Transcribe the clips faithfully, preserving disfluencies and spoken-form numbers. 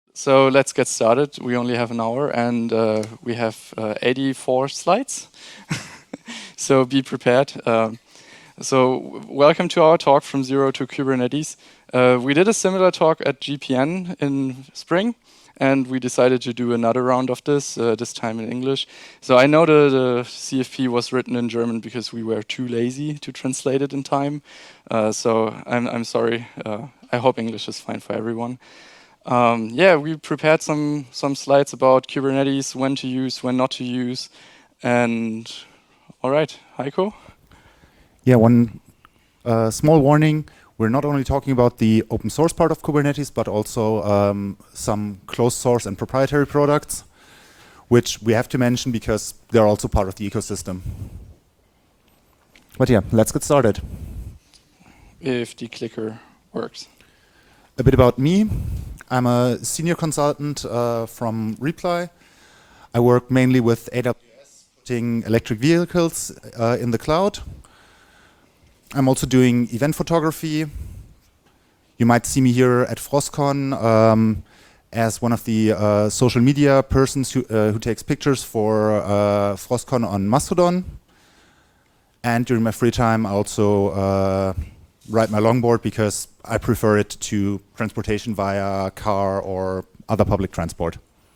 So let's get started. We only have an hour and uh, we have uh, eighty-four slides. So be prepared. Um, so welcome to our talk from zero to Kubernetes. Uh, we did a similar talk at G P N in spring, and we decided to do another round of this, uh, this time in English. So I know the, the C F P was written in German because we were too lazy to translate it in time. Uh, so I'm, I'm sorry. Uh, I hope English is fine for everyone. Um, yeah, we prepared some some slides about Kubernetes, when to use, when not to use, and all right, Heiko. Yeah, one uh, small warning. We're not only talking about the open source part of Kubernetes, but also um, some closed source and proprietary products, which we have to mention because they're also part of the ecosystem. But yeah, let's get started. If the clicker works. A bit about me. I'm a senior consultant uh, from Reply. I work mainly with A W S, putting electric vehicles uh, in the cloud. I'm also doing event photography. You might see me here at FrostCon um, as one of the uh, social media persons who, uh, who takes pictures for uh, FrostCon on Mastodon. And during my free time, I also uh, ride my longboard because I prefer it to transportation via car or other public transport.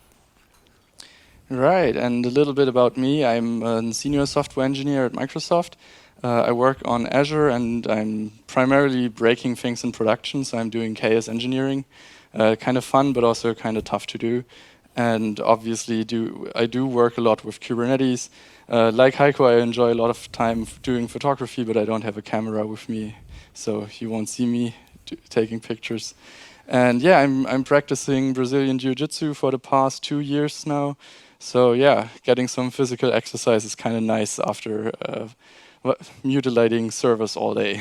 Right, and a little bit about me. I'm a senior software engineer at Microsoft. Uh, I work on Azure, and I'm primarily breaking things in production, so I'm doing chaos engineering. Uh, kind of fun, but also kind of tough to do. And obviously, do I do work a lot with Kubernetes. Uh, like Heiko, I enjoy a lot of time doing photography, but I don't have a camera with me, so you won't see me taking pictures. And yeah, I'm I'm practicing Brazilian Jiu-Jitsu for the past two years now. So yeah, getting some physical exercise is kind of nice after uh, mutilating servers all day.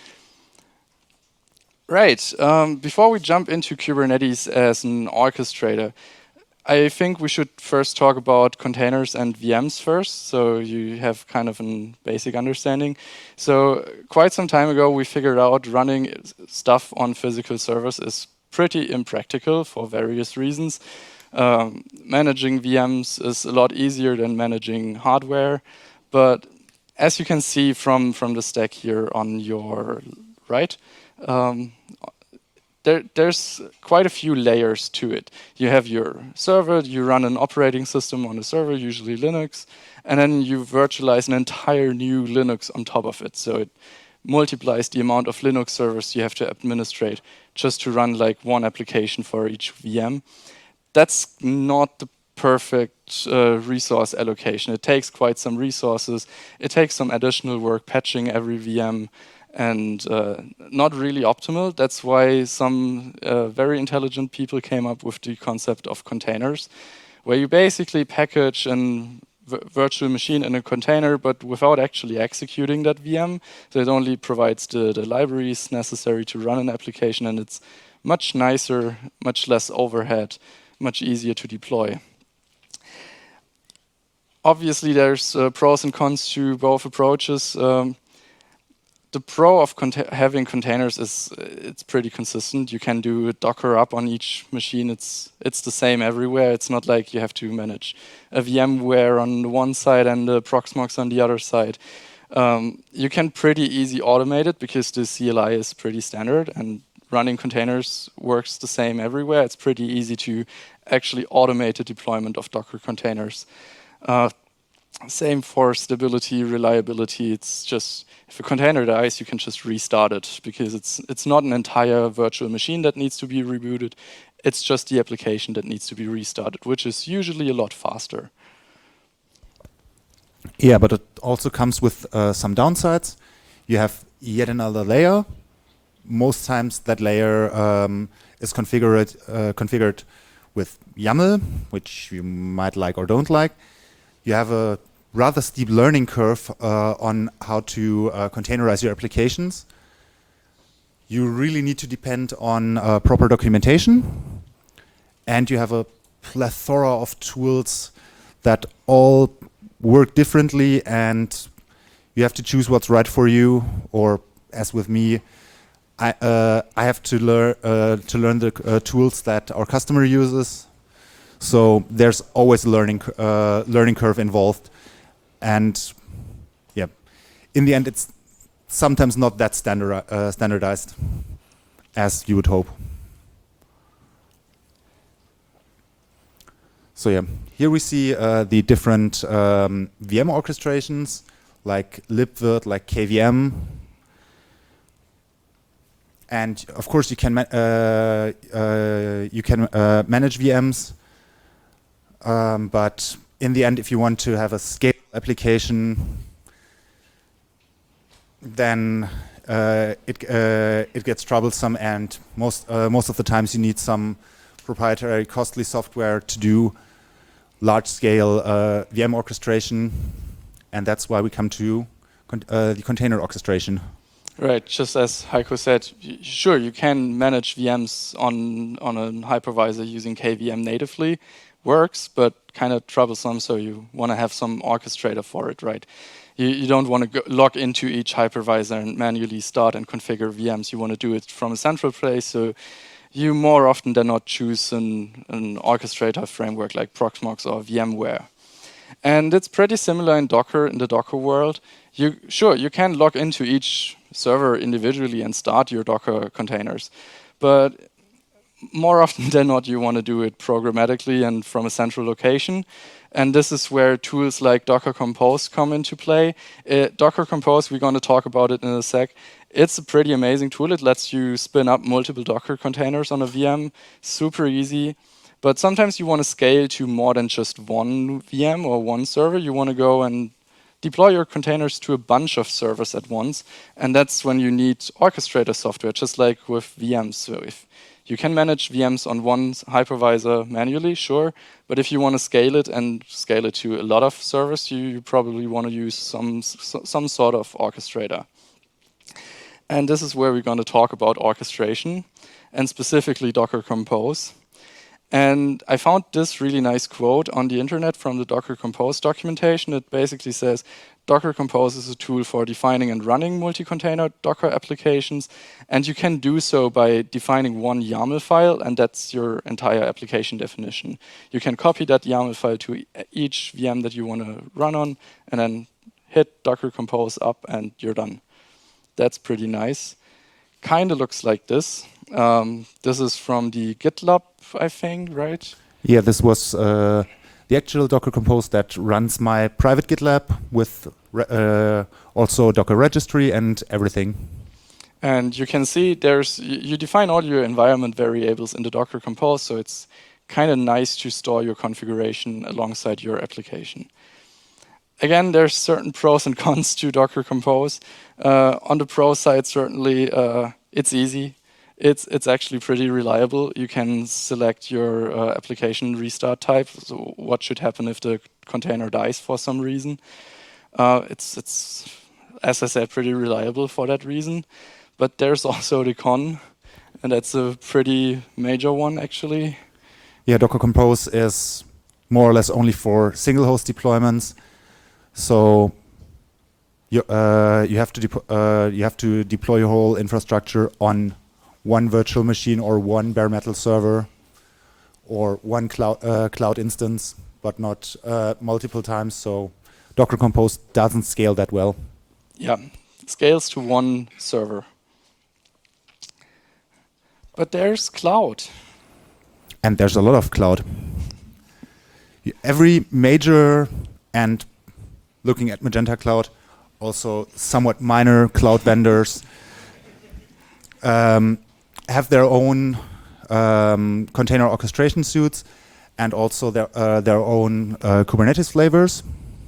Right. Um, before we jump into Kubernetes as an orchestrator, I think we should first talk about containers and V Ms first, so you have kind of a basic understanding. So quite some time ago, we figured out running stuff on physical servers is pretty impractical for various reasons. Um, managing V Ms is a lot easier than managing hardware, but as you can see from, from the stack here on your right, um, There, there's quite a few layers to it. You have your server, you run an operating system on the server, usually Linux, and then you virtualize an entire new Linux on top of it. So it multiplies the amount of Linux servers you have to administrate just to run like one application for each V M. That's not the perfect uh, resource allocation. It takes quite some resources. It takes some additional work patching every V M, and uh, not really optimal. That's why some uh, very intelligent people came up with the concept of containers, where you basically package a virtual machine in a container, but without actually executing that V M. So it only provides the, the libraries necessary to run an application, and it's much nicer, much less overhead, much easier to deploy. Obviously, there's uh, pros and cons to both approaches. Um, The pro of cont having containers is uh, it's pretty consistent. You can do Docker up on each machine. It's it's the same everywhere. It's not like you have to manage a VMware on one side and the Proxmox on the other side. Um, you can pretty easy automate it because the C L I is pretty standard, and running containers works the same everywhere. It's pretty easy to actually automate the deployment of Docker containers. Uh, Same for stability, reliability. It's just, if a container dies, you can just restart it because it's it's not an entire virtual machine that needs to be rebooted. It's just the application that needs to be restarted, which is usually a lot faster. Yeah, but it also comes with uh, some downsides. You have yet another layer. Most times that layer um, is configured uh, configured with YAML, which you might like or don't like. You have a rather steep learning curve uh, on how to uh, containerize your applications. You really need to depend on uh, proper documentation, and you have a plethora of tools that all work differently, and you have to choose what's right for you, or as with me, I uh, I have to learn uh, to learn the uh, tools that our customer uses. So there's always a learning uh, learning curve involved, and yeah, in the end, it's sometimes not that standard uh, standardized as you would hope. So yeah, here we see uh, the different um, V M orchestrations, like libvirt, like K V M. And of course, you can ma uh, uh, you can uh, manage V Ms, um, but in the end, if you want to have a scale application, then uh, it uh, it gets troublesome, and most uh, most of the times you need some proprietary, costly software to do large-scale uh, V M orchestration, and that's why we come to con uh, the container orchestration. Right, just as Heiko said, sure, you can manage V Ms on, on a hypervisor using K V M natively, works, but kind of troublesome, so you want to have some orchestrator for it, right? You, you don't want to log into each hypervisor and manually start and configure V Ms. You want to do it from a central place, so you more often than not choose an, an orchestrator framework like Proxmox or VMware. And it's pretty similar in Docker, in the Docker world. You, sure, you can log into each server individually and start your Docker containers. But more often than not, you want to do it programmatically and from a central location. And this is where tools like Docker Compose come into play. Uh, Docker Compose, we're going to talk about it in a sec. It's a pretty amazing tool. It lets you spin up multiple Docker containers on a V M, super easy. But sometimes you want to scale to more than just one V M or one server. You want to go and deploy your containers to a bunch of servers at once. And that's when you need orchestrator software, just like with V Ms. So if you can manage V Ms on one hypervisor manually, sure. But if you want to scale it and scale it to a lot of servers, you, you probably want to use some, some sort of orchestrator. And this is where we're going to talk about orchestration, and specifically Docker Compose. And I found this really nice quote on the internet from the Docker Compose documentation. It basically says, Docker Compose is a tool for defining and running multi-container Docker applications. And you can do so by defining one YAML file, and that's your entire application definition. You can copy that YAML file to each V M that you want to run on, and then hit Docker Compose up, and you're done. That's pretty nice. Kind of looks like this. Um, this is from the GitLab, I think, right? Yeah, this was uh, the actual Docker Compose that runs my private GitLab with uh, also Docker registry and everything. And you can see there's you define all your environment variables in the Docker Compose, so it's kind of nice to store your configuration alongside your application. Again, there's certain pros and cons to Docker Compose. Uh, on the pro side, certainly, uh, it's easy. It's it's actually pretty reliable. You can select your uh, application restart type. So what should happen if the container dies for some reason? Uh, it's it's as I said, pretty reliable for that reason. But there's also the con, and that's a pretty major one actually. Yeah, Docker Compose is more or less only for single host deployments. So you uh, you have to uh, you have to deploy your whole infrastructure on one virtual machine or one bare metal server or one cloud uh, cloud instance, but not uh, multiple times. So Docker Compose doesn't scale that well. Yeah, it scales to one server. But there's cloud. And there's a lot of cloud. Every major, and looking at Magenta Cloud, also somewhat minor cloud vendors um, have their own um, container orchestration suites and also their uh, their own uh, Kubernetes flavors.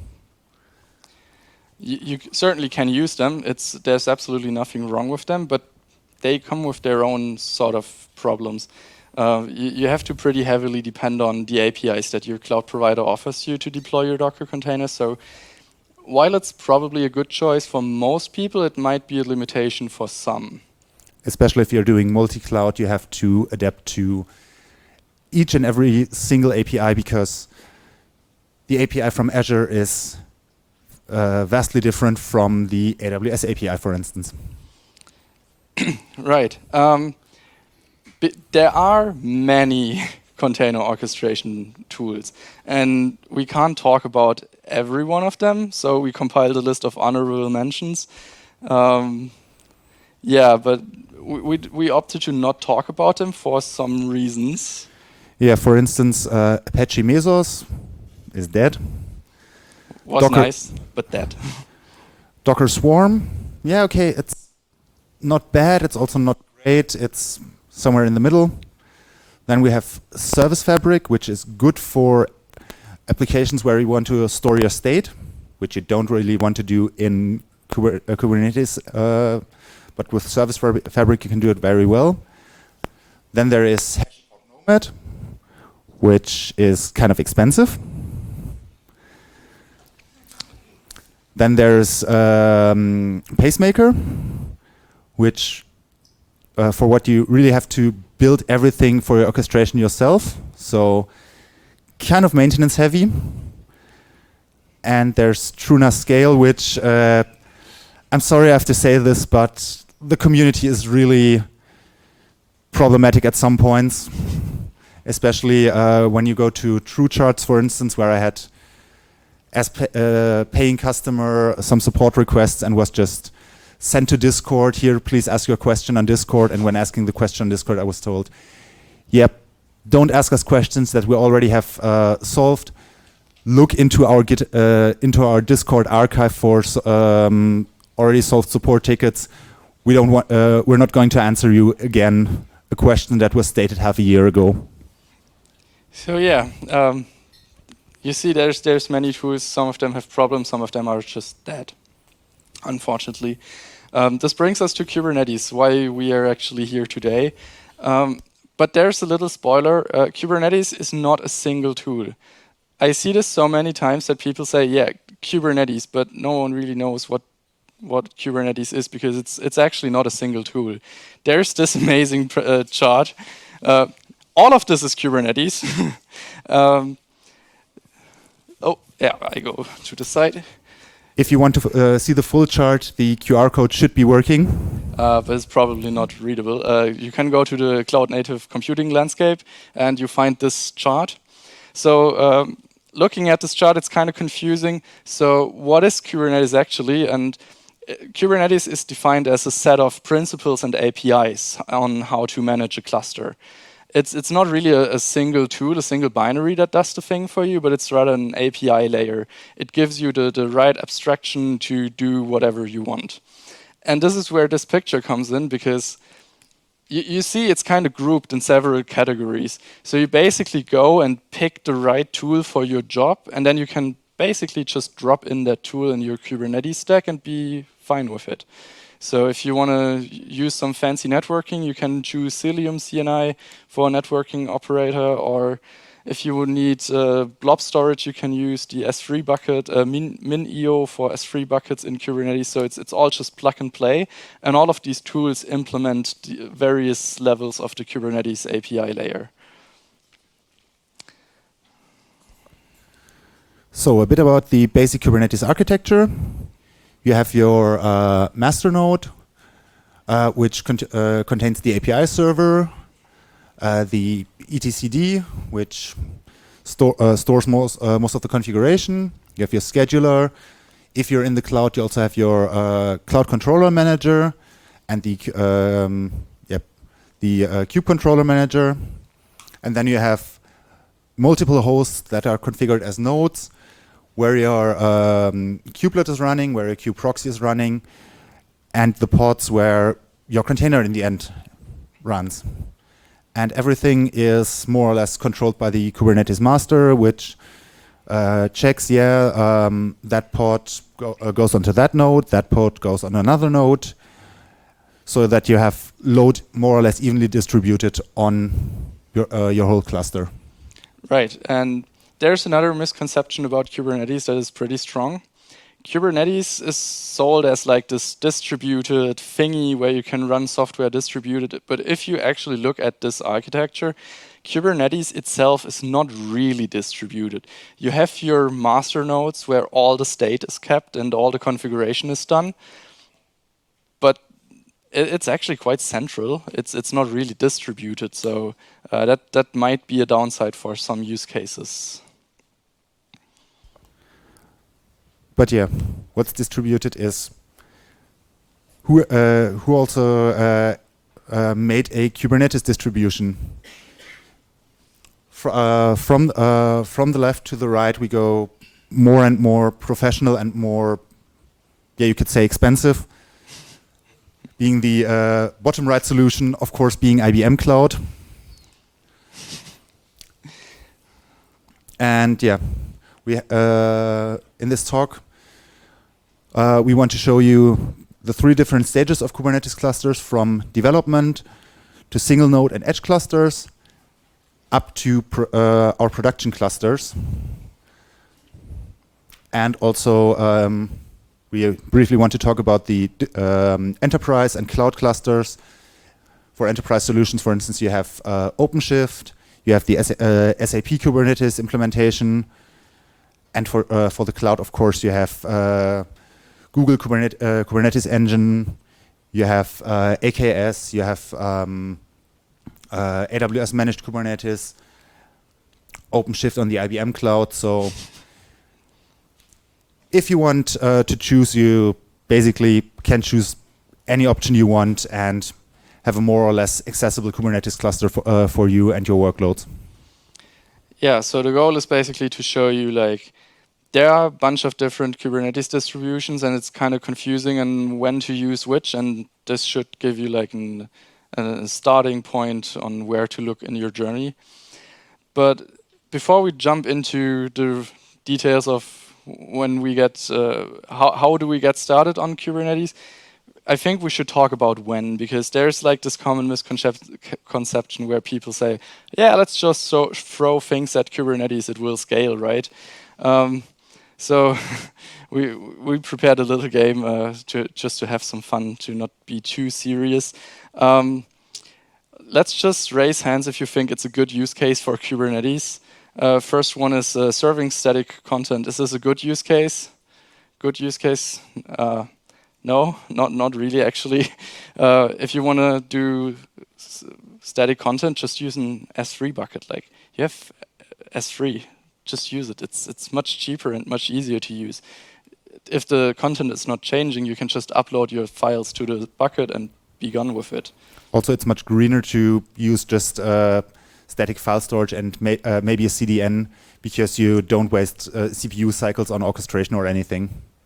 You, you certainly can use them. It's there's absolutely nothing wrong with them, but they come with their own sort of problems. Uh, you, you have to pretty heavily depend on the A P Is that your cloud provider offers you to deploy your Docker container. So while it's probably a good choice for most people, it might be a limitation for some. Especially if you're doing multi-cloud, you have to adapt to each and every single A P I, because the A P I from Azure is uh, vastly different from the A W S A P I, for instance. Right. Um, b- there are many container orchestration tools, and we can't talk about every one of them. So we compiled a list of honorable mentions. Um, yeah, but we, we we opted to not talk about them for some reasons. Yeah, for instance, uh, Apache Mesos is dead. Was Docker, nice, but dead. Docker Swarm, yeah, okay, it's not bad, it's also not great, it's somewhere in the middle. Then we have Service Fabric, which is good for applications where you want to store your state, which you don't really want to do in Kuber uh, Kubernetes, uh, but with Service Fabri Fabric you can do it very well. Then there is Nomad, which is kind of expensive. Then there's um, Pacemaker, which uh, for what you really have to build everything for your orchestration yourself. So kind of maintenance heavy. And there's Truna Scale, which uh, I'm sorry I have to say this, but the community is really problematic at some points, especially uh, when you go to TrueCharts, for instance, where I had as pa uh, paying customer some support requests and was just sent to Discord, here, please ask your question on Discord. And when asking the question on Discord, I was told, yep, don't ask us questions that we already have uh, solved. Look into our Git, uh, into our Discord archive for um, already solved support tickets. We don't want, uh, we're not going to answer you again a question that was stated half a year ago. So yeah, um, you see, there's there's many tools. Some of them have problems. Some of them are just dead, unfortunately. Um, this brings us to Kubernetes, why we are actually here today. Um, but there's a little spoiler. Uh, Kubernetes is not a single tool. I see this so many times that people say, yeah, Kubernetes, but no one really knows what what Kubernetes is because it's it's actually not a single tool. There's this amazing pr uh, chart. Uh, all of this is Kubernetes. um, oh, yeah, I go to the side. If you want to uh, see the full chart, the Q R code should be working. Uh, but it's probably not readable. Uh, you can go to the Cloud Native Computing Landscape and you find this chart. So um, looking at this chart, it's kind of confusing. So what is Kubernetes actually? And uh, Kubernetes is defined as a set of principles and A P Is on how to manage a cluster. It's, it's not really a, a single tool, a single binary that does the thing for you, but it's rather an A P I layer. It gives you the, the right abstraction to do whatever you want. And this is where this picture comes in, because you, you see it's kind of grouped in several categories. So you basically go and pick the right tool for your job, and then you can basically just drop in that tool in your Kubernetes stack and be fine with it. So if you want to use some fancy networking, you can choose Cilium C N I for a networking operator, or if you would need uh, blob storage, you can use the S three bucket, uh, Min, MinIO for S three buckets in Kubernetes. So it's, it's all just plug and play. And all of these tools implement the various levels of the Kubernetes A P I layer. So a bit about the basic Kubernetes architecture. You have your uh, master node, uh, which cont uh, contains the A P I server, uh, the etcd, which sto uh, stores most, uh, most of the configuration. You have your scheduler. If you're in the cloud, you also have your uh, cloud controller manager and the um, yep, the uh, kube controller manager. And then you have multiple hosts that are configured as nodes, where your um, kubelet is running, where your kube proxy is running, and the pods where your container in the end runs. And everything is more or less controlled by the Kubernetes master, which uh, checks, yeah, um, that pod go, uh, goes onto that node, that pod goes on another node, so that you have load more or less evenly distributed on your, uh, your whole cluster. Right, and there's another misconception about Kubernetes that is pretty strong. Kubernetes is sold as like this distributed thingy where you can run software distributed. But if you actually look at this architecture, Kubernetes itself is not really distributed. You have your master nodes where all the state is kept and all the configuration is done. But it, it's actually quite central. It's it's not really distributed, so uh, that that might be a downside for some use cases. But yeah, what's distributed is who uh, who also uh, uh, made a Kubernetes distribution. Fr uh, from uh, from the left to the right, we go more and more professional and more, yeah, you could say expensive. Being the uh, bottom right solution, of course, being I B M Cloud. And yeah, we uh, in this talk, uh, we want to show you the three different stages of Kubernetes clusters, from development to single node and edge clusters, up to pr uh, our production clusters. And also, um, we briefly want to talk about the um, enterprise and cloud clusters. For enterprise solutions, for instance, you have uh, OpenShift, you have the S uh, S A P Kubernetes implementation, and for uh, for the cloud, of course, you have uh, Google Kubernetes, uh, Kubernetes Engine, you have uh, A K S, you have um, uh, A W S Managed Kubernetes, OpenShift on the I B M Cloud. So if you want uh, to choose, you basically can choose any option you want and have a more or less accessible Kubernetes cluster for, uh, for you and your workloads. Yeah, so the goal is basically to show you, like, there are a bunch of different Kubernetes distributions, and it's kind of confusing on when to use which, and this should give you like an, a starting point on where to look in your journey. But before we jump into the details of when we get, uh, how, how do we get started on Kubernetes, I think we should talk about when, because there's like this common misconception where people say, yeah, let's just so throw things at Kubernetes, it will scale, right? Um, so we we prepared a little game uh, to just to have some fun, to not be too serious. Um, let's just raise hands if you think it's a good use case for Kubernetes. Uh, first one is uh, serving static content. Is this a good use case? Good use case? Uh, no, not not really actually. Uh, if you want to do s static content, just use an S three bucket. Like, you have S three, just use it. It's it's much cheaper and much easier to use. If the content is not changing, you can just upload your files to the bucket and be gone with it. Also, it's much greener to use just uh, static file storage and may, uh, maybe a C D N, because you don't waste uh, C P U cycles on orchestration or anything.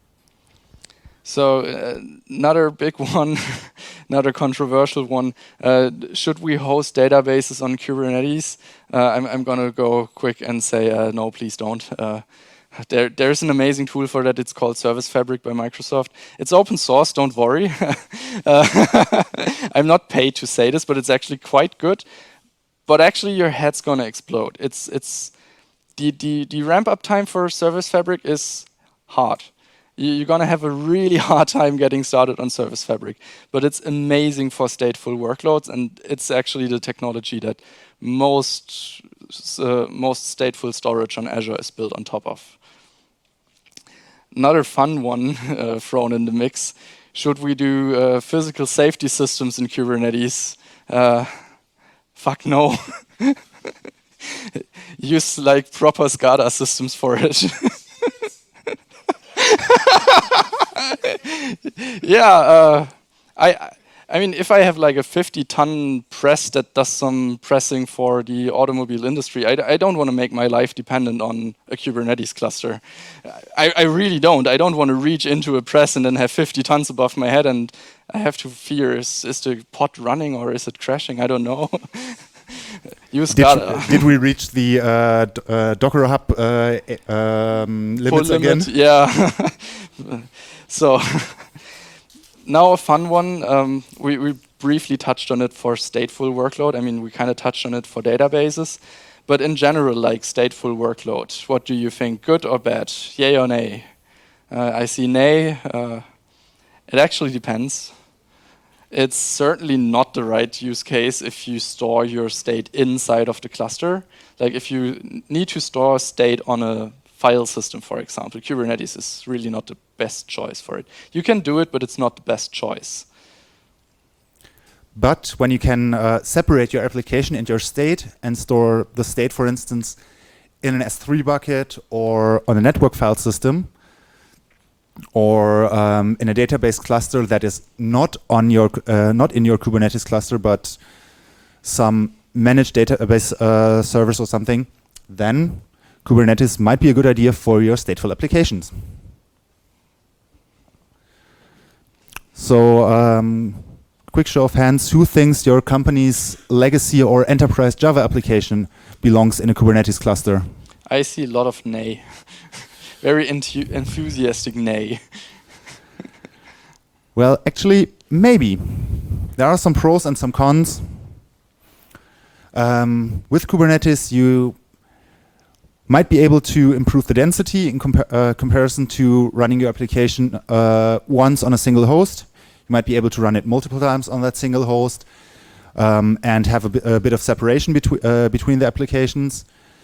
So uh, another big one, another controversial one, uh, should we host databases on Kubernetes? Uh, I'm, I'm going to go quick and say, uh, no, please don't. Uh, there, there's an amazing tool for that. It's called Service Fabric by Microsoft. It's open source, don't worry. uh, I'm not paid to say this, but it's actually quite good. But actually, your head's going to explode. It's, it's the, the, the ramp-up time for Service Fabric is hard. You're going to have a really hard time getting started on Service Fabric, but it's amazing for stateful workloads, and it's actually the technology that most uh, most stateful storage on Azure is built on top of. Another fun one uh, thrown in the mix: should we do uh, physical safety systems in Kubernetes? Uh, fuck no. Use like proper SCADA systems for it. yeah, uh, I, I mean, if I have like a fifty ton press that does some pressing for the automobile industry, I, I don't want to make my life dependent on a Kubernetes cluster. I, I really don't. I don't want to reach into a press and then have fifty tons above my head, and I have to fear, is, is the pod running or is it crashing? I don't know. Use did, SCADA. Did we reach the uh, d uh, Docker Hub uh, um, limits Full again? limit, yeah. So now a fun one. Um, we, we briefly touched on it for stateful workload. I mean, we kind of touched on it for databases. But in general, like stateful workload, what do you think? Good or bad? Yay or nay? Uh, I see nay. Uh, it actually depends. It's certainly not the right use case if you store your state inside of the cluster. Like if you need to store state on a file system, for example, Kubernetes is really not the best choice for it. You can do it, but it's not the best choice. But when you can uh, separate your application and your state and store the state, for instance, in an S three bucket or on a network file system, or um, in a database cluster that is not on your uh, not in your Kubernetes cluster, but some managed database uh, servers or something, then Kubernetes might be a good idea for your stateful applications. So, um, quick show of hands, who thinks your company's legacy or enterprise Java application belongs in a Kubernetes cluster? I see a lot of nay. Very enthusiastic nay. Well, actually, maybe. There are some pros and some cons. Um, with Kubernetes, you might be able to improve the density in compa uh, comparison to running your application uh, once on a single host. You might be able to run it multiple times on that single host um, and have a, bi a bit of separation between uh, between the applications.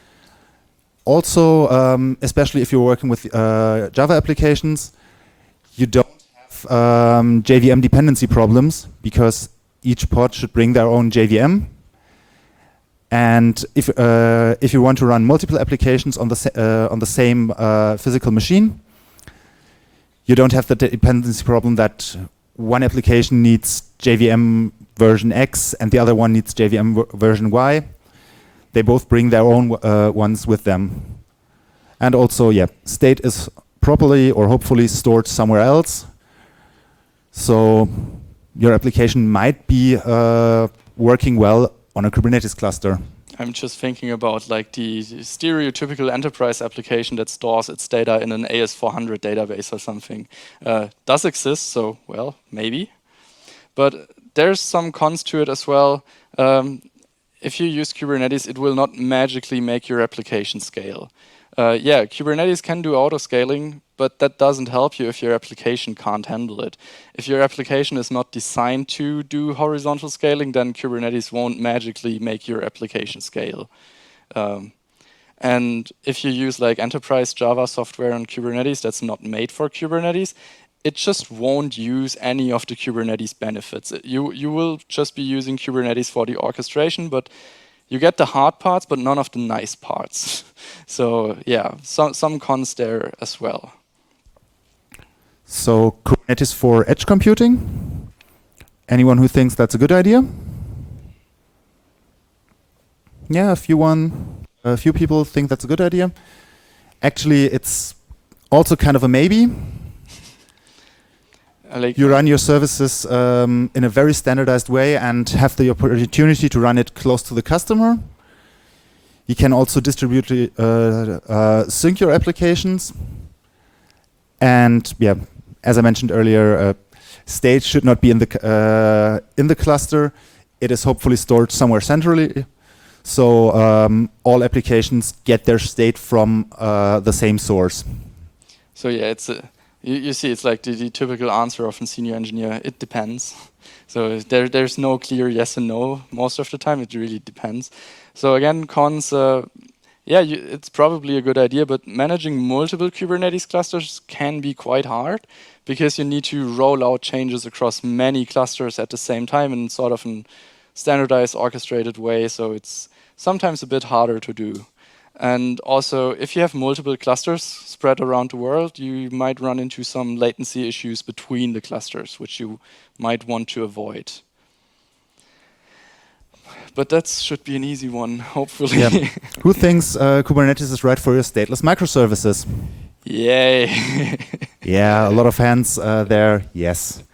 Also, um, especially if you're working with uh, Java applications, you don't have um, J V M dependency problems because each pod should bring their own J V M. And if uh, if you want to run multiple applications on the sa uh, on the same uh, physical machine, you don't have the dependency problem that one application needs J V M version X and the other one needs J V M version Y. They both bring their own uh, ones with them. And also, yeah, state is properly or hopefully stored somewhere else. So your application might be uh, working well on a Kubernetes cluster. I'm just thinking about like the stereotypical enterprise application that stores its data in an A S four hundred database or something. Uh, does exist, so well, maybe. But there's some cons to it as well. Um, if you use Kubernetes, it will not magically make your application scale. Uh, yeah, Kubernetes can do auto-scaling, but that doesn't help you if your application can't handle it. If your application is not designed to do horizontal scaling, then Kubernetes won't magically make your application scale. Um, and if you use like enterprise Java software on Kubernetes that's not made for Kubernetes, it just won't use any of the Kubernetes benefits. You, you will just be using Kubernetes for the orchestration, but you get the hard parts, but none of the nice parts. So yeah, some, some cons there as well. So Kubernetes for edge computing? Anyone who thinks that's a good idea? Yeah, a few one, a few people think that's a good idea. Actually, it's also kind of a maybe. Like you run your services um, in a very standardized way and have the opportunity to run it close to the customer. You can also distribute, uh, uh, sync your applications. And yeah, as I mentioned earlier, uh, state should not be in the, uh, in the cluster. It is hopefully stored somewhere centrally. So um, all applications get their state from uh, the same source. So yeah, it's a You, you see, it's like the, the typical answer of a senior engineer. It depends. So there, there's no clear yes and no most of the time. It really depends. So again, cons, uh, yeah, you, it's probably a good idea, but managing multiple Kubernetes clusters can be quite hard because you need to roll out changes across many clusters at the same time in sort of a standardized, orchestrated way. So it's sometimes a bit harder to do. And also, if you have multiple clusters spread around the world, you might run into some latency issues between the clusters, which you might want to avoid. But that should be an easy one, hopefully. Yeah. Who thinks uh, Kubernetes is right for your stateless microservices? Yay! Yeah, a lot of hands uh, there, yes.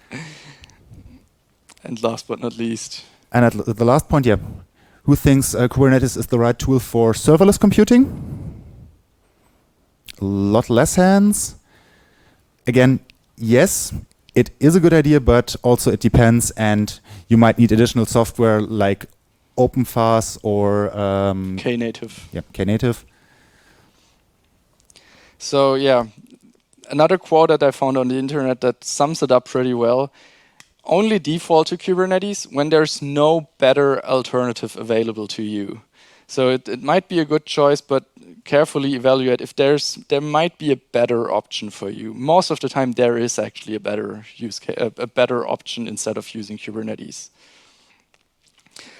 And last but not least. And at the last point, yeah. Who thinks uh, Kubernetes is the right tool for serverless computing? A lot less hands. Again, yes, it is a good idea, but also it depends, and you might need additional software like OpenFaaS or um, Knative. Yeah, Knative. So yeah, another quote that I found on the internet that sums it up pretty well. Only default to Kubernetes when there's no better alternative available to you. So it, it might be a good choice, but carefully evaluate if there's there might be a better option for you. Most of the time, there is actually a better use case, a, a better option instead of using Kubernetes.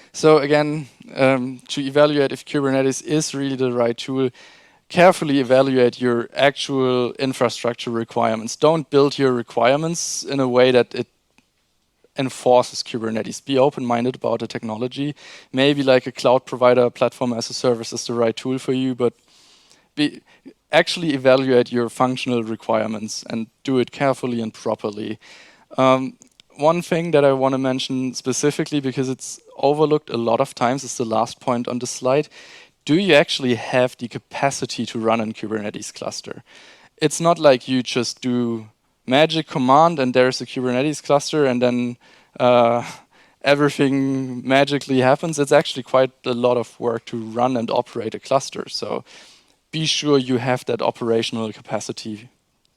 So again, um, to evaluate if Kubernetes is really the right tool, carefully evaluate your actual infrastructure requirements. Don't build your requirements in a way that it enforces Kubernetes. Be open-minded about the technology. Maybe like a cloud provider, platform as a service is the right tool for you, but be, actually evaluate your functional requirements and do it carefully and properly. Um, one thing that I want to mention specifically, because it's overlooked a lot of times, is the last point on the slide. Do you actually have the capacity to run a Kubernetes cluster? It's not like you just do magic command and there's a Kubernetes cluster and then uh, everything magically happens. It's actually quite a lot of work to run and operate a cluster. So be sure you have that operational capacity.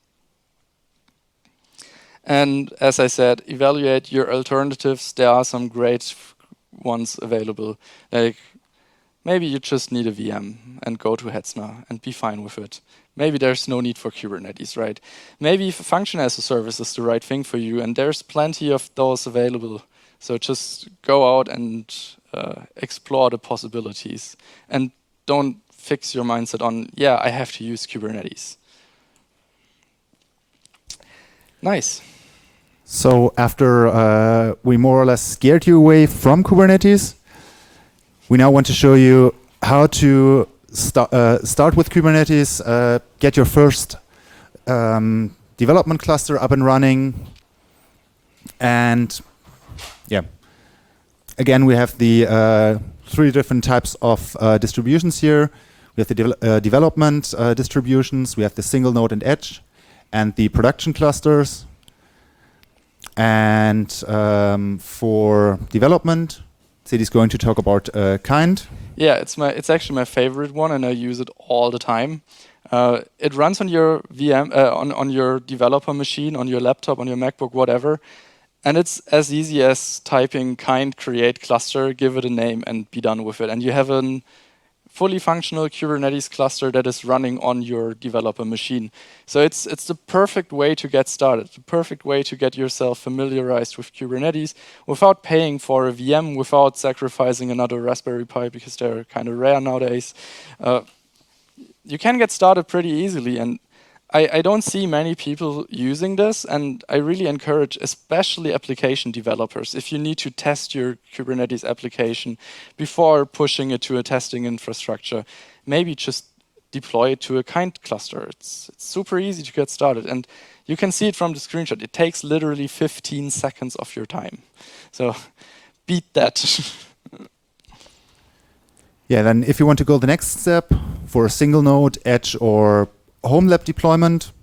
And as I said, evaluate your alternatives. There are some great ones available. Like maybe you just need a V M and go to Hetzner and be fine with it. Maybe there's no need for Kubernetes, right? Maybe function as a service is the right thing for you, and there's plenty of those available. So just go out and uh, explore the possibilities. And don't fix your mindset on, yeah, I have to use Kubernetes. Nice. So after uh, we more or less scared you away from Kubernetes, we now want to show you how to sta uh, start with Kubernetes, uh, get your first um, development cluster up and running, and yeah. Again, we have the uh, three different types of uh, distributions here. We have the de uh, development uh, distributions, we have the single node and edge, and the production clusters. And um, for development, Cedi's going to talk about uh, Kind. Yeah, it's my it's actually my favorite one, and I use it all the time. Uh, it runs on your V M, uh, on on your developer machine, on your laptop, on your MacBook, whatever, and it's as easy as typing kind create cluster, give it a name, and be done with it. And you have a fully functional Kubernetes cluster that is running on your developer machine. So it's it's the perfect way to get started, the perfect way to get yourself familiarized with Kubernetes without paying for a V M, without sacrificing another Raspberry Pi, because they're kind of rare nowadays. Uh, you can get started pretty easily, and I, I don't see many people using this, and I really encourage, especially application developers, if you need to test your Kubernetes application before pushing it to a testing infrastructure, maybe just deploy it to a kind cluster. It's, it's super easy to get started, and you can see it from the screenshot. It takes literally fifteen seconds of your time. So beat that. Yeah, then if you want to go the next step for a single node, edge, or home lab deployment,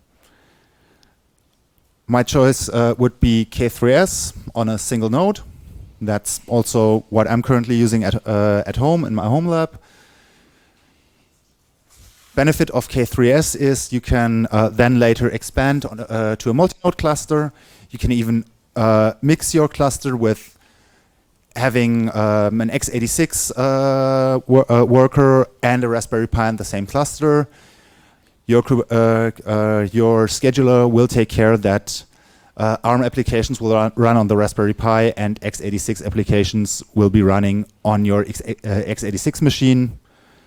my choice uh, would be K three S on a single node. That's also what I'm currently using at, uh, at home in my home lab. Benefit of K three S is you can uh, then later expand on, uh, to a multi-node cluster. You can even uh, mix your cluster with having um, an x eighty-six uh, wor uh, worker and a Raspberry Pi in the same cluster. Your, uh, uh, your scheduler will take care that uh, ARM applications will run, run on the Raspberry Pi, and x eighty-six applications will be running on your X, uh, x eighty-six machine.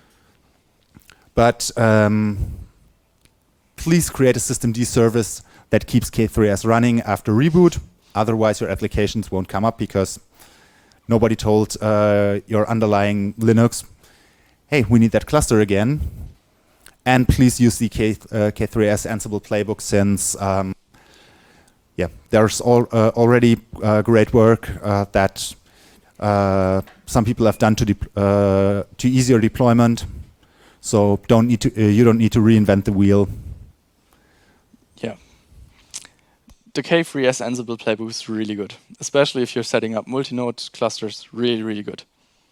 But um, please create a systemd service that keeps K three S running after reboot. Otherwise, your applications won't come up because nobody told uh, your underlying Linux, hey, we need that cluster again. And please use the K, uh, K three S Ansible playbook, since um, yeah, there's al uh, already uh, great work uh, that uh, some people have done to uh, to easier deployment. So don't need to uh, you don't need to reinvent the wheel. Yeah, the K three S Ansible playbook is really good, especially if you're setting up multi-node clusters. Really, really good.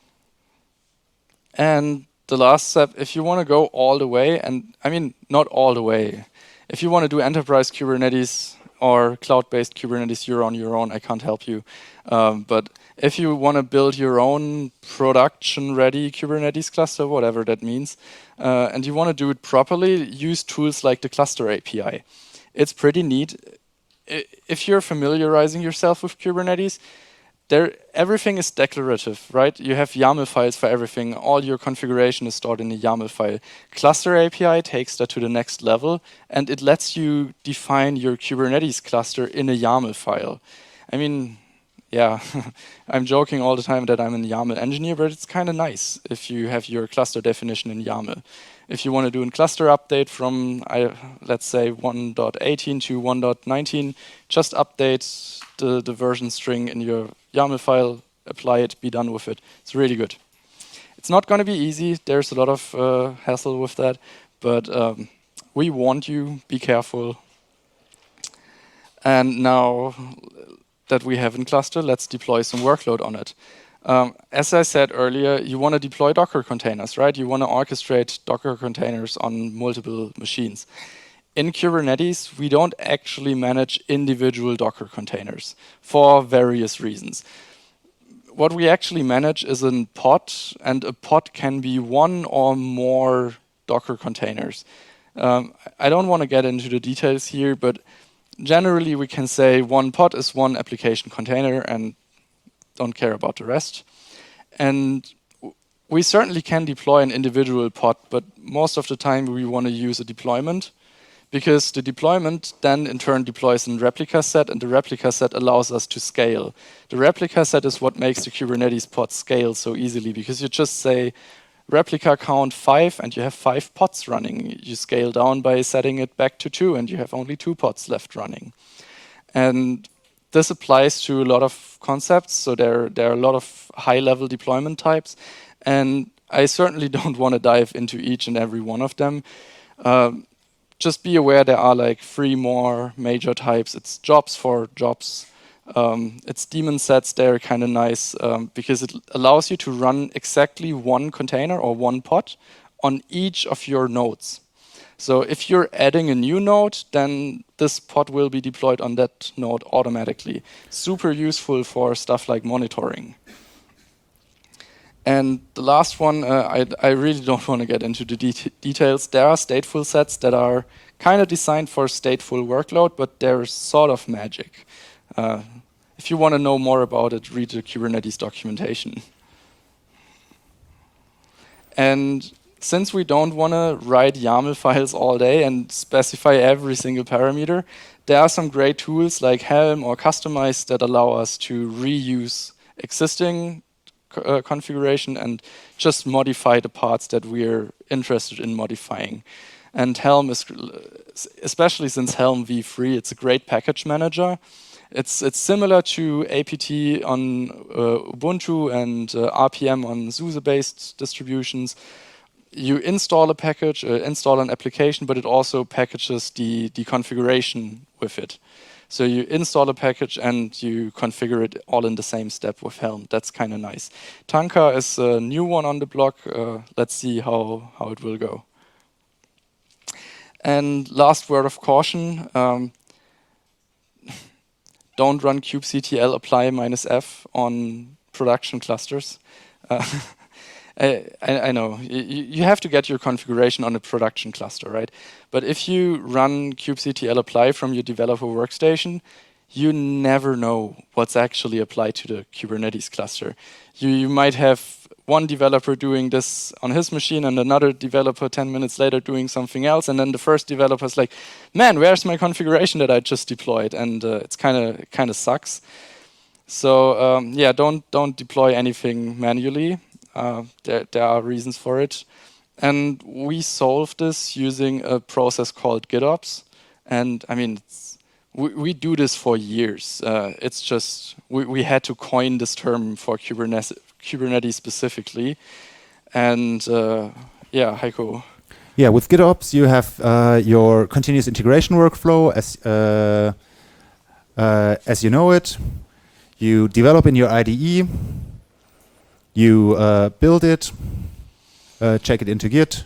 And the last step, if you want to go all the way, and I mean, not all the way, if you want to do enterprise Kubernetes or cloud-based Kubernetes, you're on your own, I can't help you. Um, but if you want to build your own production-ready Kubernetes cluster, whatever that means, uh, and you want to do it properly, use tools like the Cluster A P I. It's pretty neat. If you're familiarizing yourself with Kubernetes, there, everything is declarative, right? You have YAML files for everything. All your configuration is stored in a YAML file. Cluster A P I takes that to the next level, and it lets you define your Kubernetes cluster in a YAML file. I mean, yeah, I'm joking all the time that I'm a YAML engineer, but it's kind of nice if you have your cluster definition in YAML. If you want to do a cluster update from, I, let's say, one point eighteen to one point nineteen, just update the, the version string in your YAML file, apply it, be done with it. It's really good. It's not going to be easy. There's a lot of uh, hassle with that, but um, we warned you, be careful. And now that we have in cluster, let's deploy some workload on it. Um, as I said earlier, you want to deploy Docker containers, right? You want to orchestrate Docker containers on multiple machines. In Kubernetes, we don't actually manage individual Docker containers for various reasons. What we actually manage is a pod, and a pod can be one or more Docker containers. Um, I don't want to get into the details here, but generally we can say one pod is one application container and don't care about the rest. And we certainly can deploy an individual pod, but most of the time we want to use a deployment, because the deployment then in turn deploys a replica set, and the replica set allows us to scale. The replica set is what makes the Kubernetes pod scale so easily, because you just say replica count five and you have five pods running. You scale down by setting it back to two and you have only two pods left running. And this applies to a lot of concepts, so there, there are a lot of high-level deployment types, and I certainly don't want to dive into each and every one of them. Um, just be aware there are like three more major types. It's jobs for jobs. Um, it's daemon sets. They're kind of nice um, because it allows you to run exactly one container or one pod on each of your nodes. So if you're adding a new node, then this pod will be deployed on that node automatically. Super useful for stuff like monitoring. And the last one, uh, I, I really don't want to get into the de details. There are stateful sets that are kind of designed for stateful workload, but they're sort of magic. Uh, if you want to know more about it, read the Kubernetes documentation. And since we don't want to write YAML files all day and specify every single parameter, there are some great tools like Helm or Kustomize that allow us to reuse existing uh, configuration and just modify the parts that we're interested in modifying. And Helm is, especially since Helm v three, it's a great package manager. It's, it's similar to A P T on uh, Ubuntu and uh, R P M on SUSE-based distributions. You install a package, uh, install an application, but it also packages the, the configuration with it. So you install a package and you configure it all in the same step with Helm. That's kind of nice. Tanka is a new one on the block. Uh, let's see how, how it will go. And last word of caution, um, don't run kubectl apply minus f on production clusters. Uh, I, I know, you, you have to get your configuration on a production cluster, right? But if you run kubectl apply from your developer workstation, you never know what's actually applied to the Kubernetes cluster. You, you might have one developer doing this on his machine and another developer ten minutes later doing something else, and then the first developer's like, man, where's my configuration that I just deployed? And uh, it's kind of kind of sucks. So um, yeah, don't don't deploy anything manually. Uh, there, there are reasons for it. And we solve this using a process called GitOps. And I mean, it's, we, we do this for years. Uh, it's just, we, we had to coin this term for Kubernetes, Kubernetes specifically. And uh, yeah, Heiko. Yeah, with GitOps, you have uh, your continuous integration workflow as, uh, uh, as you know it. You develop in your I D E. You uh, build it, uh, check it into Git,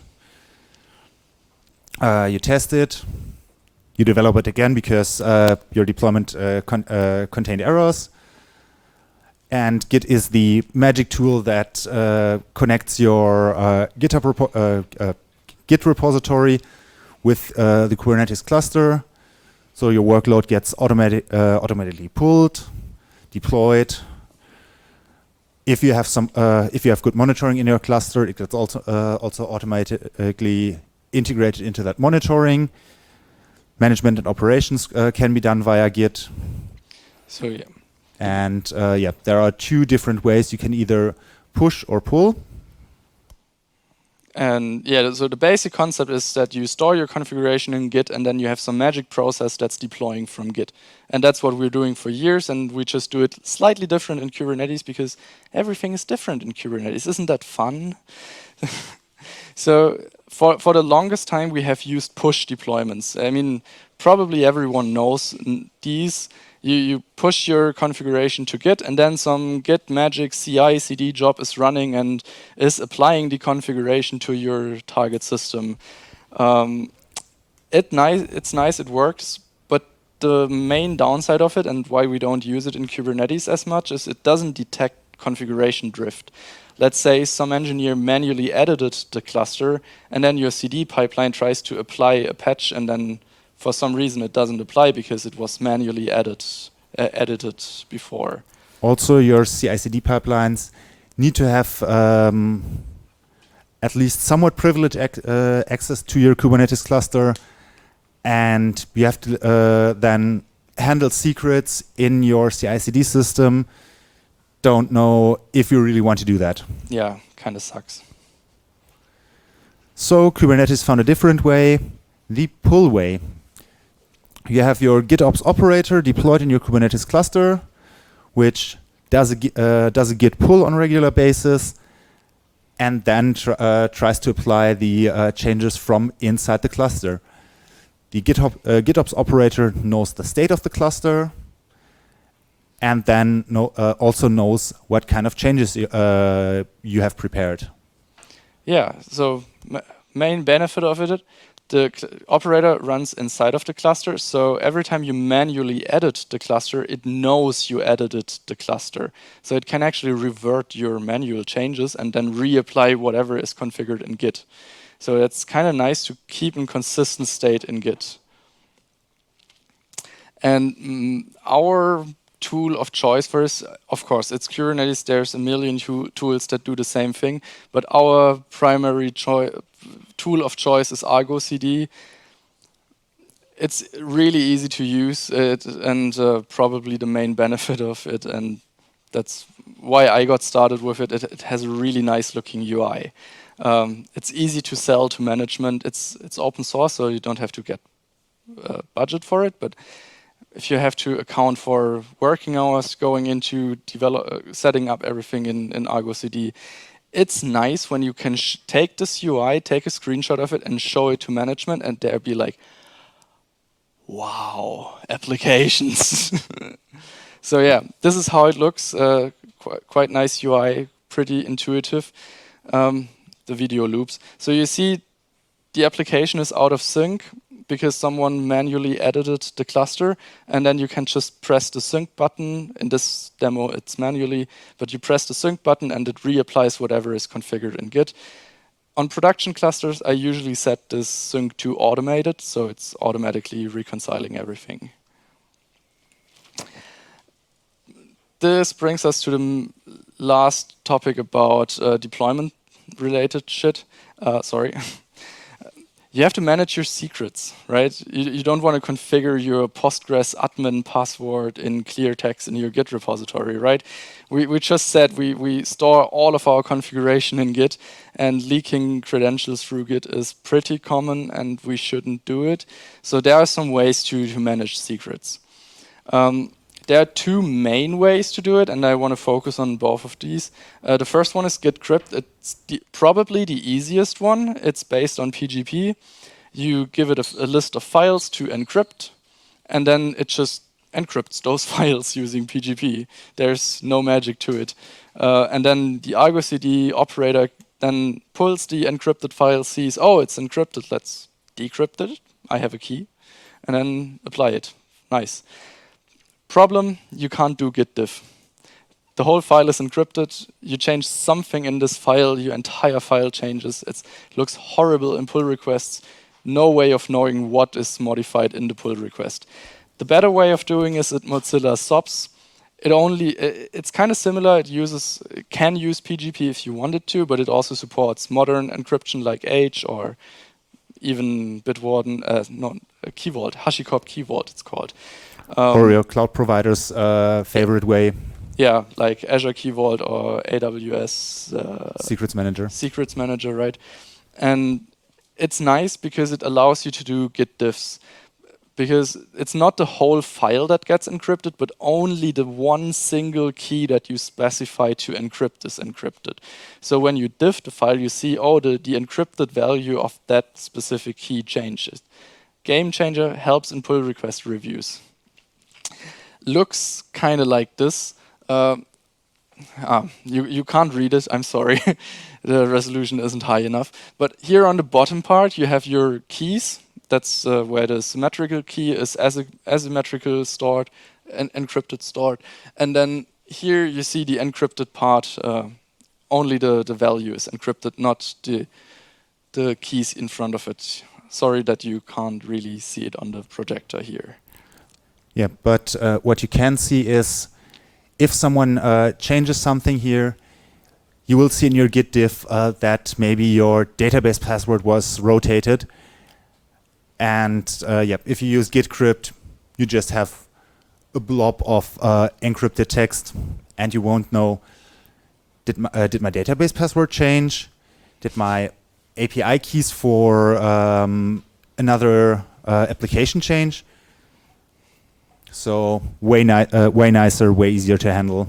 uh, you test it, you develop it again because uh, your deployment uh, con uh, contained errors. And Git is the magic tool that uh, connects your uh, GitHub repo uh, uh, Git repository with uh, the Kubernetes cluster. So your workload gets automatic uh, automatically pulled, deployed, if you have some, uh, if you have good monitoring in your cluster, it gets also uh, also automatically integrated into that monitoring. Management and operations uh, can be done via Git. So yeah. And uh, yeah, there are two different ways you can either push or pull. And yeah, so the basic concept is that you store your configuration in Git and then you have some magic process that's deploying from Git. And that's what we're doing for years, and we just do it slightly different in Kubernetes because everything is different in Kubernetes. Isn't that fun? So for, for the longest time, we have used push deployments. I mean, probably everyone knows these. You, you push your configuration to Git, and then some Git magic C I C D job is running and is applying the configuration to your target system. Um, it nice, it's nice, it works, but the main downside of it, and why we don't use it in Kubernetes as much, is it doesn't detect configuration drift. Let's say some engineer manually edited the cluster, and then your C D pipeline tries to apply a patch, and then for some reason it doesn't apply because it was manually added, uh, edited before. Also, your C I C D pipelines need to have um, at least somewhat privileged ac uh, access to your Kubernetes cluster, and you have to uh, then handle secrets in your C I C D system. Don't know if you really want to do that. Yeah, kind of sucks. So Kubernetes found a different way, the pull way. You have your GitOps operator deployed in your Kubernetes cluster, which does a, uh, does a git pull on a regular basis, and then tr uh, tries to apply the uh, changes from inside the cluster. The GitHub, uh, GitOps operator knows the state of the cluster, and then know, uh, also knows what kind of changes you, uh, you have prepared. Yeah, so ma main benefit of it, the operator runs inside of the cluster, so every time you manually edit the cluster, it knows you edited the cluster. So it can actually revert your manual changes and then reapply whatever is configured in Git. So it's kind of nice to keep a consistent state in Git. And mm, our tool of choice for us, of course, it's Kubernetes. There's a million tools that do the same thing, but our primary tool of choice is Argo C D. It's really easy to use it, and uh, probably the main benefit of it, and that's why I got started with it. It, it has a really nice looking U I. Um, it's easy to sell to management. It's it's open source, so you don't have to get uh, budget for it, but if you have to account for working hours going into develop, uh, setting up everything in, in Argo C D, it's nice when you can sh take this U I, take a screenshot of it, and show it to management, and they'll be like, wow, applications. So yeah, this is how it looks. Uh, qu quite nice U I, pretty intuitive. Um, the video loops. So you see the application is out of sync because someone manually edited the cluster, and then you can just press the sync button. In this demo, it's manually, but you press the sync button and it reapplies whatever is configured in Git. On production clusters, I usually set this sync to automated, so it's automatically reconciling everything. This brings us to the last topic about uh, deployment-related shit. Uh, sorry. You have to manage your secrets, right? You, you don't want to configure your Postgres admin password in clear text in your Git repository, right? We, we just said we, we store all of our configuration in Git, and leaking credentials through Git is pretty common, and we shouldn't do it. So there are some ways to, to manage secrets. Um, There are two main ways to do it, and I want to focus on both of these. Uh, the first one is GitCrypt. It's the, probably the easiest one. It's based on P G P. You give it a, a list of files to encrypt, and then it just encrypts those files using P G P. There's no magic to it. Uh, and then the Argo C D operator then pulls the encrypted file, sees, oh, it's encrypted, let's decrypt it. I have a key, and then apply it. Nice. Problem, you can't do git diff. The whole file is encrypted. You change something in this file, your entire file changes. It's, it looks horrible in pull requests. No way of knowing what is modified in the pull request. The better way of doing is at Mozilla S O P S. it only i- it's kind of similar. It uses it can use P G P if you wanted to, but it also supports modern encryption like H or even Bitwarden, uh, not uh, Key Vault, HashiCorp Key Vault. It's called. Um, or your cloud provider's uh, favorite way, yeah, like Azure Key Vault or A W S uh, Secrets Manager. Secrets Manager, right? And it's nice because it allows you to do Git diffs. Because it's not the whole file that gets encrypted, but only the one single key that you specify to encrypt is encrypted. So when you diff the file, you see, oh, the, the encrypted value of that specific key changes. Game changer, helps in pull request reviews. Looks kind of like this. Uh, ah, you, you can't read it, I'm sorry. The resolution isn't high enough. But here on the bottom part, you have your keys. That's uh, where the symmetrical key is asy asymmetrical stored and encrypted stored. And then here you see the encrypted part. Uh, only the, the value is encrypted, not the, the keys in front of it. Sorry that you can't really see it on the projector here. Yeah, but uh, what you can see is if someone uh, changes something here, you will see in your Git diff uh, that maybe your database password was rotated. And uh, yeah, if you use gitcrypt, you just have a blob of uh, encrypted text, and you won't know, did my, uh, did my database password change? Did my A P I keys for um, another uh, application change? So way, ni uh, way nicer, way easier to handle.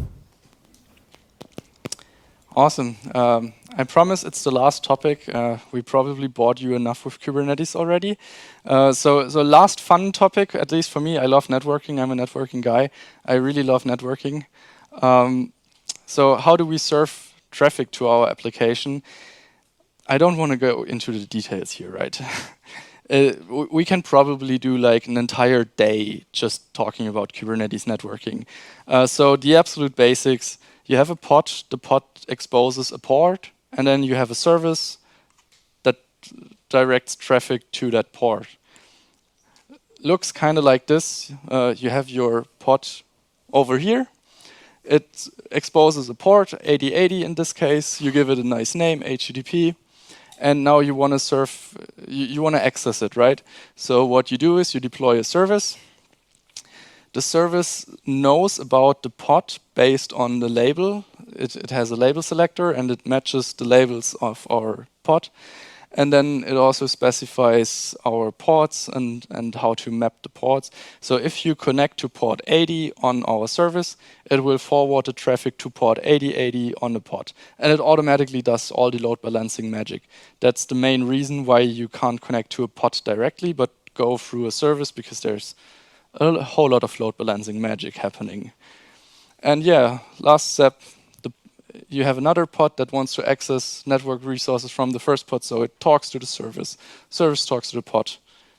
Awesome. Um, I promise it's the last topic. Uh, we probably bored you enough with Kubernetes already. Uh, so, so last fun topic, at least for me, I love networking. I'm a networking guy. I really love networking. Um, so how do we serve traffic to our application? I don't want to go into the details here, right? uh, we can probably do like an entire day just talking about Kubernetes networking. Uh, so the absolute basics. You have a pod, the pod exposes a port, and then you have a service that directs traffic to that port. Looks kind of like this. Uh, you have your pod over here. It exposes a port, eighty eighty in this case. You give it a nice name, H T T P, and now you want to serve, you, you want to access it, right? So what you do is you deploy a service. The service knows about the pod based on the label. It, it has a label selector and it matches the labels of our pod. And then it also specifies our ports and, and how to map the ports. So if you connect to port eighty on our service, it will forward the traffic to port eighty eighty on the pod. And it automatically does all the load balancing magic. That's the main reason why you can't connect to a pod directly, but go through a service, because there's a whole lot of load balancing magic happening. And yeah, last step, the, you have another pod that wants to access network resources from the first pod, so it talks to the service. Service talks to the pod.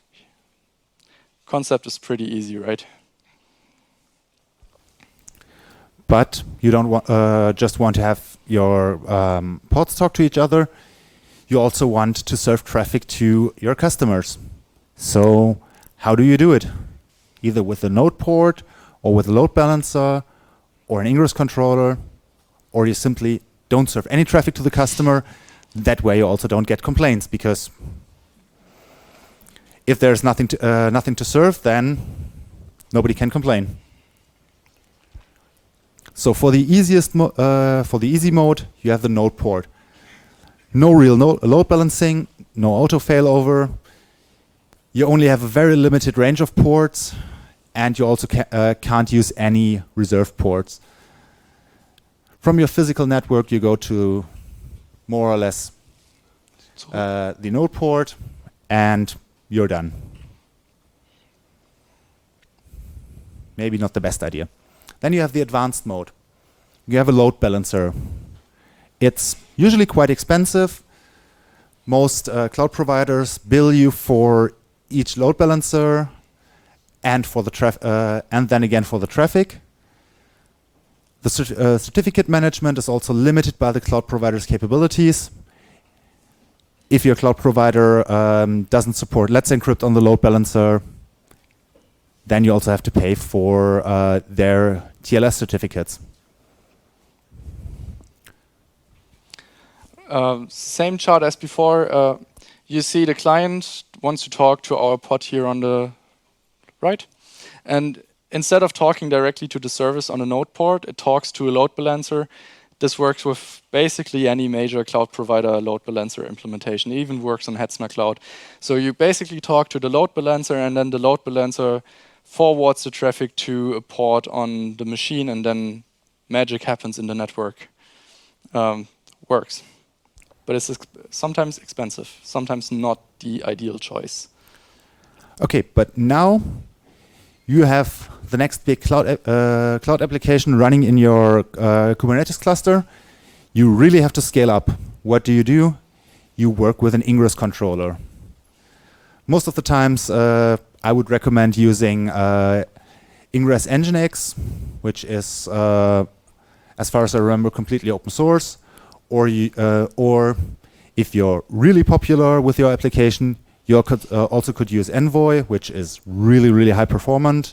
Concept is pretty easy, right? But you don't wa uh, just want to have your um, pods talk to each other. You also want to serve traffic to your customers. So how do you do it? Either with a node port, or with a load balancer, or an ingress controller, or you simply don't serve any traffic to the customer. That way you also don't get complaints, because if there's nothing to, uh, nothing to serve, then nobody can complain. So for the easiest, mo uh, for the easy mode, you have the node port. No real no load balancing, no auto failover. You only have a very limited range of ports, and you also ca uh, can't use any reserved ports. From your physical network, you go to more or less uh, the node port, and you're done. Maybe not the best idea. Then you have the advanced mode. You have a load balancer. It's usually quite expensive. Most uh, cloud providers bill you for each load balancer and for the traf uh, and then again for the traffic. The cert uh, certificate management is also limited by the cloud provider's capabilities. If your cloud provider um, doesn't support Let's Encrypt on the load balancer, then you also have to pay for uh, their T L S certificates. Um, same chart as before. Uh, you see the client wants to talk to our pod here on the right. And instead of talking directly to the service on a node port, it talks to a load balancer. This works with basically any major cloud provider load balancer implementation. It even works on Hetzner Cloud. So you basically talk to the load balancer, and then the load balancer forwards the traffic to a port on the machine, and then magic happens in the network. Um, works. But it's ex sometimes expensive, sometimes not the ideal choice. Okay, but now you have the next big cloud uh, cloud application running in your uh, Kubernetes cluster. You really have to scale up. What do you do? You work with an ingress controller. Most of the times, uh, I would recommend using uh, Ingress Nginx, which is, uh, as far as I remember, completely open source. Or, you, uh, or if you're really popular with your application, you could, uh, also could use Envoy, which is really, really high performant.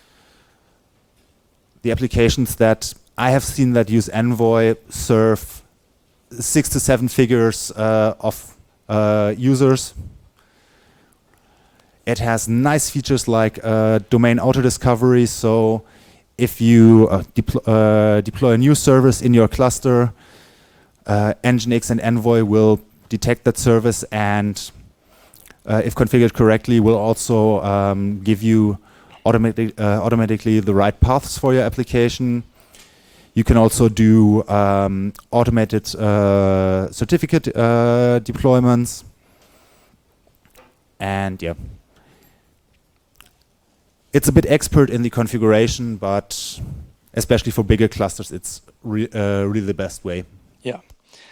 The applications that I have seen that use Envoy serve six to seven figures uh, of uh, users. It has nice features like uh, domain auto-discovery, so if you uh, depl uh, deploy a new service in your cluster, Uh, Nginx and Envoy will detect that service, and uh, if configured correctly, will also um, give you automatic, uh, automatically the right paths for your application. You can also do um, automated uh, certificate uh, deployments, and yeah, it's a bit expert in the configuration, but especially for bigger clusters, it's re uh, really the best way. Yeah.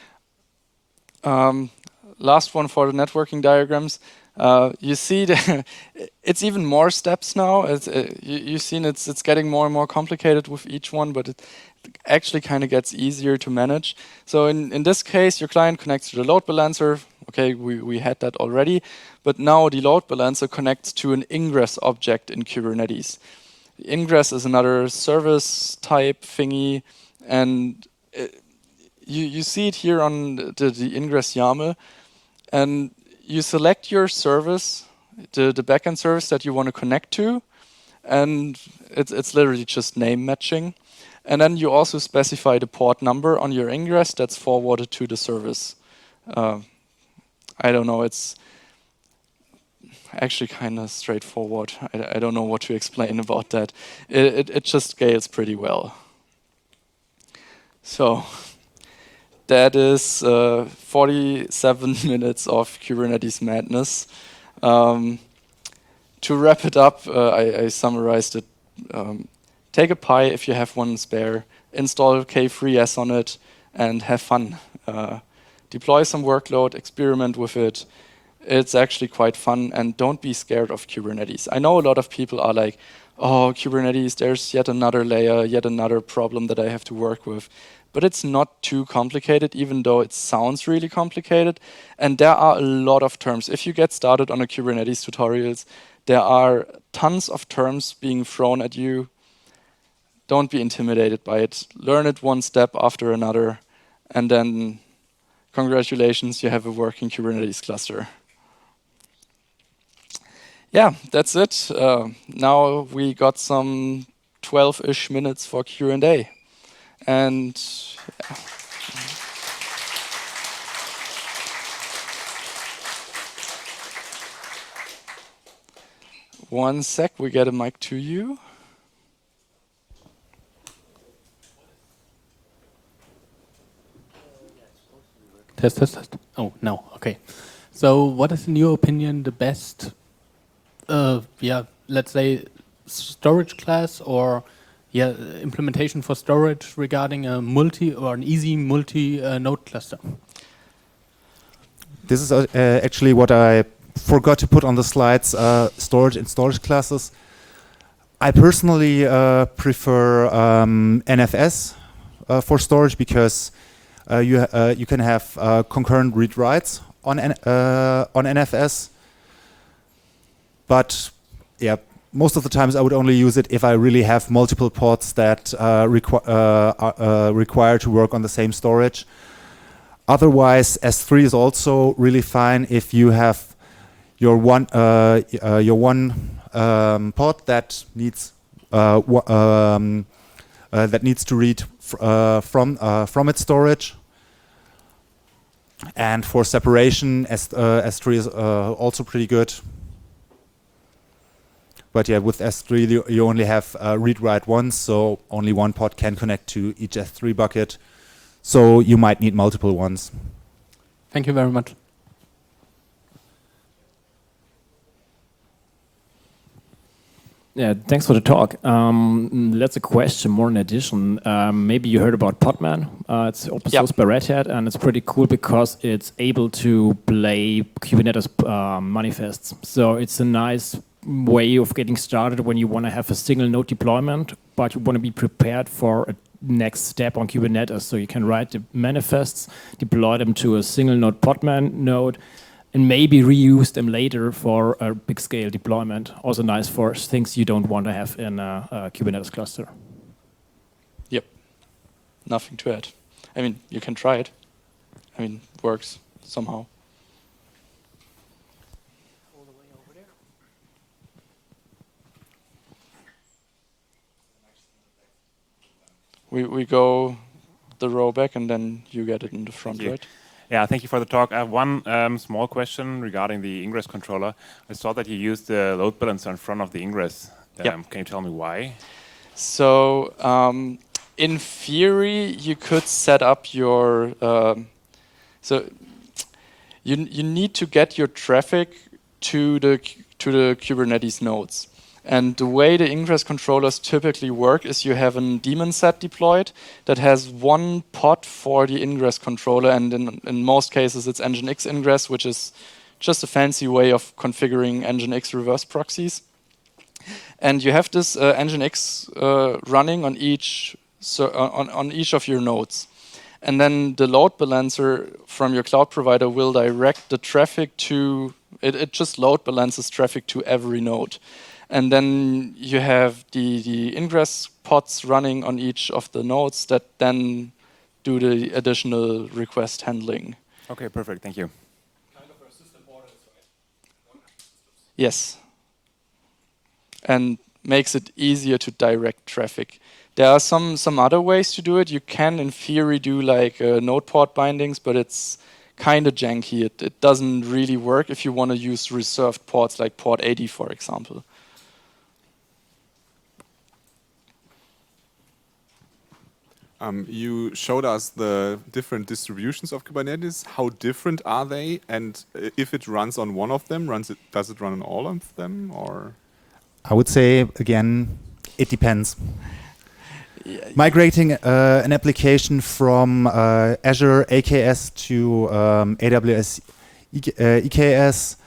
Um, last one for the networking diagrams. Uh, you see, the it's even more steps now. It's, uh, you, you've seen it's it's getting more and more complicated with each one, but it actually kind of gets easier to manage. So in in this case, your client connects to the load balancer. Okay, we we had that already, but now the load balancer connects to an ingress object in Kubernetes. The ingress is another service type thingy, and it, You, you see it here on the, the ingress YAML, and you select your service, the, the backend service that you want to connect to, and it's, it's literally just name matching. And then you also specify the port number on your ingress that's forwarded to the service. Uh, I don't know, it's actually kind of straightforward. I, I don't know what to explain about that. It, it, it just scales pretty well. So. That is uh, forty-seven minutes of Kubernetes madness. Um, to wrap it up, uh, I, I summarized it. Um, take a Pi if you have one spare, install K three S on it, and have fun. Uh, deploy some workload, experiment with it. It's actually quite fun, and don't be scared of Kubernetes. I know a lot of people are like, oh, Kubernetes, there's yet another layer, yet another problem that I have to work with. But it's not too complicated, even though it sounds really complicated. And there are a lot of terms. If you get started on a Kubernetes tutorials, there are tons of terms being thrown at you. Don't be intimidated by it. Learn it one step after another. And then, congratulations, you have a working Kubernetes cluster. Yeah, that's it. Uh, now we got some twelve-ish minutes for Q and A. And yeah. One sec, we get a mic to you. Test, test, test. Oh, no, okay. So what is, in your opinion, the best, uh, yeah, let's say, storage class or yeah, implementation for storage regarding a multi or an easy multi-node uh, cluster? This is uh, actually what I forgot to put on the slides, uh, storage and storage classes. I personally uh, prefer um, N F S uh, for storage because uh, you uh, you can have uh, concurrent read writes on N uh, on N F S. But yeah, most of the times I would only use it if I really have multiple pods that uh, requ uh, are uh, required to work on the same storage. Otherwise, S three is also really fine if you have your one uh, uh, your one um, pod that needs uh, um, uh, that needs to read fr uh, from uh, from its storage. And for separation, S uh, S three is uh, also pretty good. But yeah, with S three you, you only have uh, read-write once, so only one pod can connect to each S three bucket. So you might need multiple ones. Thank you very much. Yeah, thanks for the talk. Um, that's a question more in addition. Um, maybe you heard about Podman. Uh, it's open source by Red Hat, and it's pretty cool because it's able to play Kubernetes uh, manifests. So it's a nice way of getting started when you want to have a single node deployment, but you want to be prepared for a next step on Kubernetes. So you can write the manifests, deploy them to a single node Podman node, and maybe reuse them later for a big scale deployment. Also nice for things you don't want to have in a, a Kubernetes cluster. Yep. Nothing to add. I mean, you can try it. I mean, it works somehow. All the way over there. We, we go the row back and then you get it in the front, right? Yeah, thank you for the talk. I have one um, small question regarding the Ingress controller. I saw that you used the load balancer in front of the Ingress. Um, Yep. Can you tell me why? So um, in theory, you could set up your, um, so you, you need to get your traffic to the, to the Kubernetes nodes. And the way the Ingress controllers typically work is you have a daemon set deployed that has one pod for the Ingress controller, and in, in most cases it's Nginx Ingress, which is just a fancy way of configuring Nginx reverse proxies. And you have this uh, Nginx uh, running on each, so on, on each of your nodes. And then the load balancer from your cloud provider will direct the traffic to, it, it just load balances traffic to every node. And then you have the, the ingress pods running on each of the nodes that then do the additional request handling. Okay, perfect. Thank you. Kind of a system borders, right? Yes. And makes it easier to direct traffic. There are some, some other ways to do it. You can, in theory, do like uh, node port bindings, but it's kind of janky. It, it doesn't really work if you want to use reserved ports like port eighty, for example. Um, you showed us the different distributions of Kubernetes. How different are they? And uh, if it runs on one of them, runs it, does it run on all of them? Or I would say, again, it depends. Yeah. Migrating uh, an application from uh, Azure A K S to um, A W S E K, uh, E K S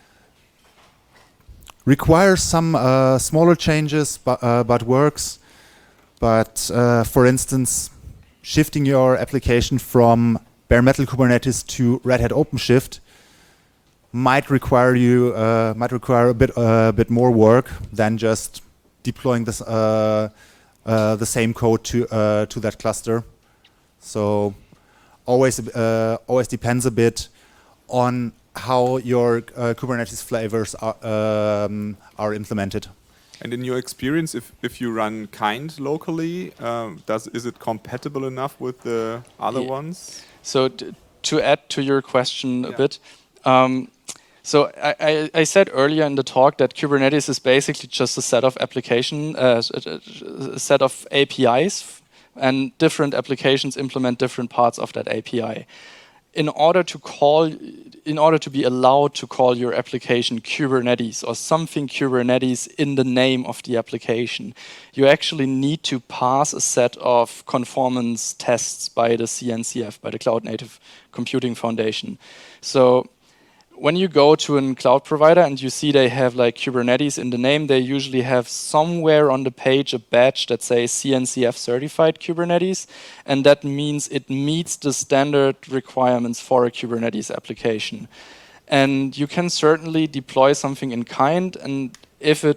requires some uh, smaller changes, but, uh, but works. But uh, for instance, shifting your application from bare metal Kubernetes to Red Hat OpenShift might require you uh, might require a bit a uh, bit more work than just deploying this uh, uh, the same code to uh, to that cluster. So always uh, always depends a bit on how your uh, Kubernetes flavors are um, are implemented. and in your experience, if if you run kind locally, um, does is it compatible enough with the other Yeah. ones? So t- to add to your question a Yeah. bit, um, so I, I, I said earlier in the talk that Kubernetes is basically just a set of application, uh, s- a, a set of A P Is, and different applications implement different parts of that A P I. In order to call, in order to be allowed to call your application Kubernetes or something Kubernetes in the name of the application, you actually need to pass a set of conformance tests by the C N C F, by the Cloud Native Computing Foundation. So when you go to a cloud provider and you see they have like Kubernetes in the name, they usually have somewhere on the page a badge that says C N C F certified Kubernetes, and that means it meets the standard requirements for a Kubernetes application. And you can certainly deploy something in kind, and if it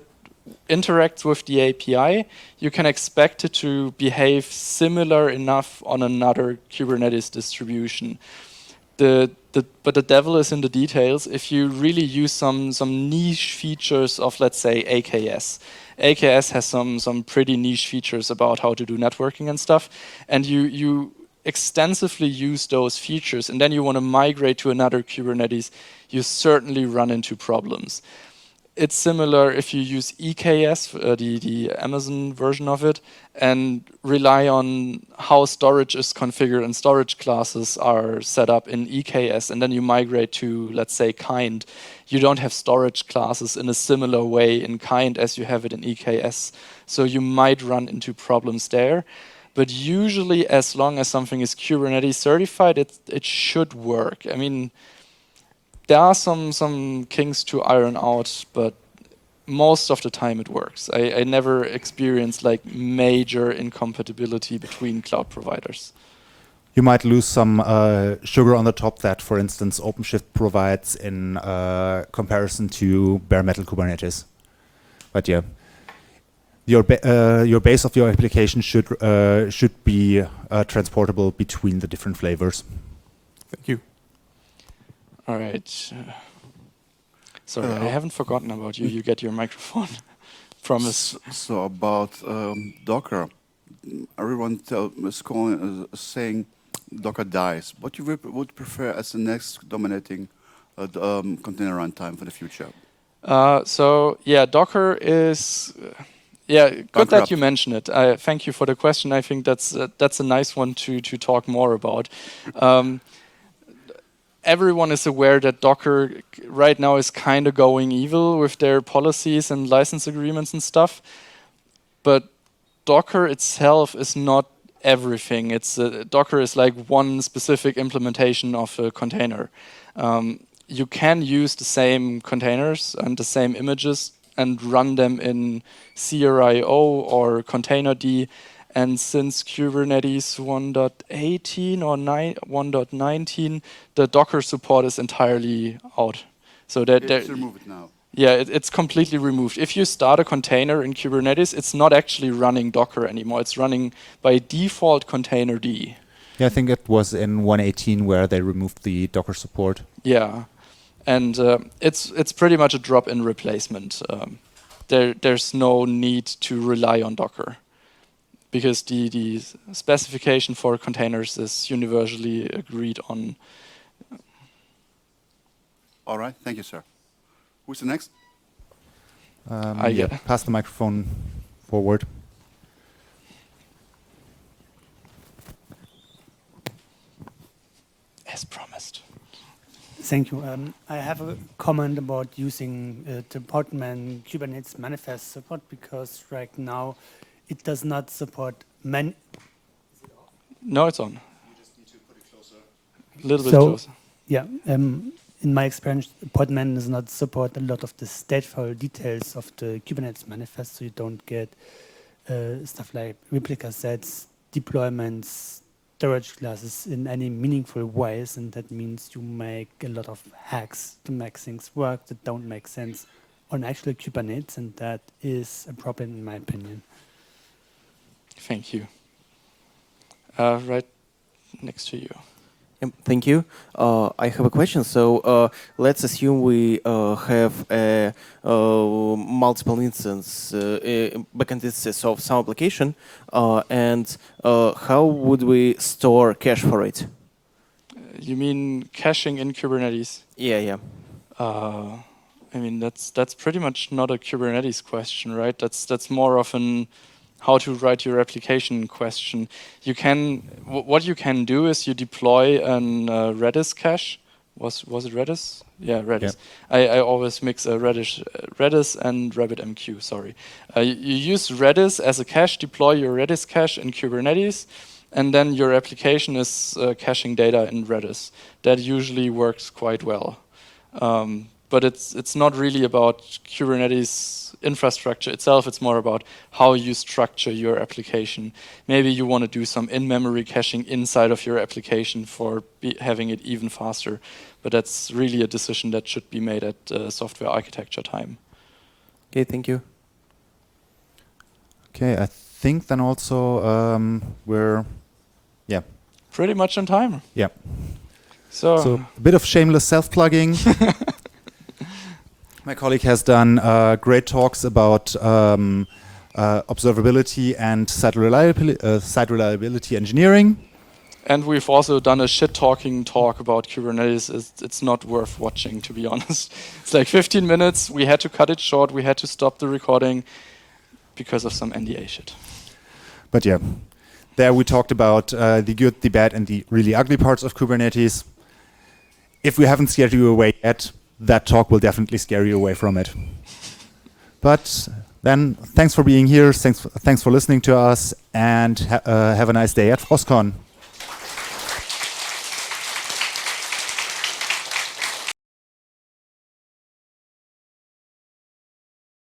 interacts with the A P I, you can expect it to behave similar enough on another Kubernetes distribution. The, the, but the devil is in the details. If you really use some, some niche features of, let's say, A K S. A K S has some, some pretty niche features about how to do networking and stuff, and you, you extensively use those features, and then you want to migrate to another Kubernetes, you certainly run into problems. It's similar if you use E K S, uh, the, the Amazon version of it, and rely on how storage is configured and storage classes are set up in E K S, and then you migrate to, let's say, Kind. You don't have storage classes in a similar way in Kind as you have it in E K S. So you might run into problems there. But usually, as long as something is Kubernetes certified, it, it should work. I mean, there are some, some kinks to iron out, but most of the time it works. I, I never experienced like major incompatibility between cloud providers. You might lose some uh, sugar on the top that, for instance, OpenShift provides in uh, comparison to bare metal Kubernetes. But yeah, your ba uh, your base of your application should uh, should be uh, transportable between the different flavors. Thank you. All right. Uh, sorry, Uh, I haven't forgotten about you. You get your microphone. Promise. S- So about um, Docker, everyone tell, is calling, uh, saying Docker dies. What you would- would prefer as the next dominating uh, d- um, container runtime for the future? Uh, so yeah, Docker is uh, yeah good that Bankrupt. you mention it. I thank you for the question. I think that's uh, that's a nice one to to talk more about. Um, everyone is aware that Docker right now is kind of going evil with their policies and license agreements and stuff. But Docker itself is not everything. It's uh, Docker is like one specific implementation of a container. Um, you can use the same containers and the same images and run them in C R I O or Containerd. And since Kubernetes one point eighteen or one point nineteen, the Docker support is entirely out. So that It's there- remove it now. yeah, it, it's completely removed. If you start a container in Kubernetes, it's not actually running Docker anymore. It's running by default Containerd. Yeah, I think it was in one eighteen where they removed the Docker support. Yeah, and uh, it's it's pretty much a drop-in replacement. Um, there there's no need to rely on Docker because the the specification for containers is universally agreed on. All right, thank you, sir. Who's the next? Um, I yeah, get- pass the microphone forward. As promised. Thank you. Um, I have a comment about using uh, the Podman Kubernetes manifest support because right now it does not support man. No, it's on. You just need to put it closer. A little bit So- closer. Yeah, um, in my experience, Podman does not support a lot of the stateful details of the Kubernetes manifest, so you don't get uh, stuff like replica sets, deployments, storage classes in any meaningful ways, and that means you make a lot of hacks to make things work that don't make sense on actual Kubernetes, and that is a problem in my opinion. Thank you. Uh, right next to you. Um, Thank you. Uh, I have a question. So uh, let's assume we uh, have a, uh, multiple instance uh, uh, backend instances of some application, uh, and uh, how would we store cache for it? You mean caching in Kubernetes? Yeah, yeah. Uh, I mean that's that's pretty much not a Kubernetes question, right? That's that's more of an how to write your application question. You can w what you can do is you deploy an uh, Redis cache. Was was it Redis? Yeah, Redis. I, I always mix a Redis uh, Redis and RabbitMQ. Sorry. Uh, you, you use Redis as a cache. Deploy your Redis cache in Kubernetes, and then your application is uh, caching data in Redis. That usually works quite well. Um, but it's it's not really about Kubernetes infrastructure itself. It's more about how you structure your application. Maybe you want to do some in-memory caching inside of your application for be having it even faster. But that's really a decision that should be made at uh, software architecture time. Okay, thank you. Okay, I think then also um, we're, yeah. Pretty much on time. Yeah. So, So a bit of shameless self-plugging. My colleague has done uh, great talks about um, uh, observability and site reliability, uh, site reliability engineering. and we've also done a shit-talking talk about Kubernetes. It's, it's not worth watching, to be honest. It's like fifteen minutes. We had to cut it short. We had to stop the recording because of some N D A shit. But yeah, there we talked about uh, the good, the bad, and the really ugly parts of Kubernetes. If we haven't scared you away yet, that talk will definitely scare you away from it. But then, thanks for being here. Thanks, for, thanks for listening to us, and ha uh, have a nice day at FrostCon.